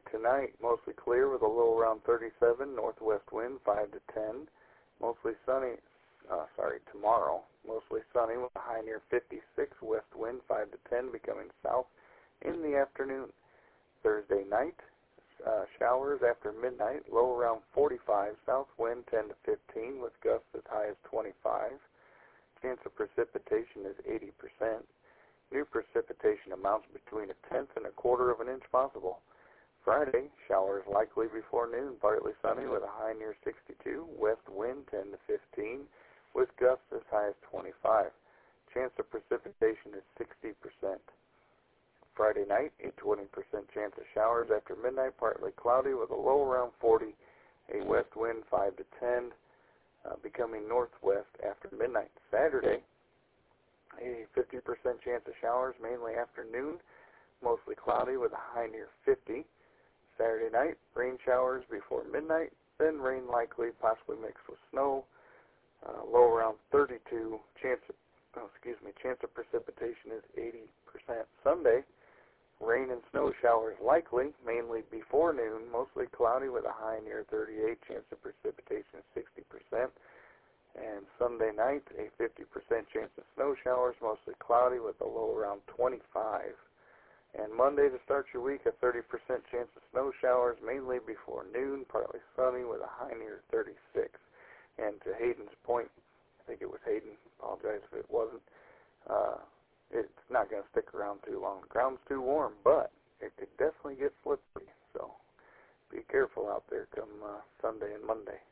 Tonight, mostly clear with a low around 37, northwest wind 5 to 10. Mostly sunny, tomorrow, mostly sunny with a high near 56, west wind 5 to 10, becoming south in the afternoon. Thursday night, showers after midnight, low around 45, south wind 10 to 15, with gusts as high as 25. Chance of precipitation is 80%. New precipitation amounts between 1/10 and 1/4 of an inch possible. Friday, showers likely before noon, partly sunny with a high near 62, west wind 10 to 15, with gusts as high as 25. Chance of precipitation is 60%. Friday night, a 20% chance of showers after midnight, partly cloudy with a low around 40, a west wind 5 to 10, becoming northwest after midnight. Saturday, a 50% chance of showers, mainly afternoon, mostly cloudy with a high near 50. Saturday night, rain showers before midnight, then rain likely, possibly mixed with snow, low around 32. Chance of precipitation is 80%. Sunday, rain and snow showers likely, mainly before noon, mostly cloudy with a high near 38. Chance of precipitation is 60%. And Sunday night, a 50% chance of snow showers, mostly cloudy with a low around 25. And Monday, to start your week, a 30% chance of snow showers, mainly before noon, partly sunny with a high near 36. And to Hayden's point, I think it was Hayden, apologize if it wasn't, it's not going to stick around too long. The ground's too warm, but it could definitely get slippery. So be careful out there come Sunday and Monday.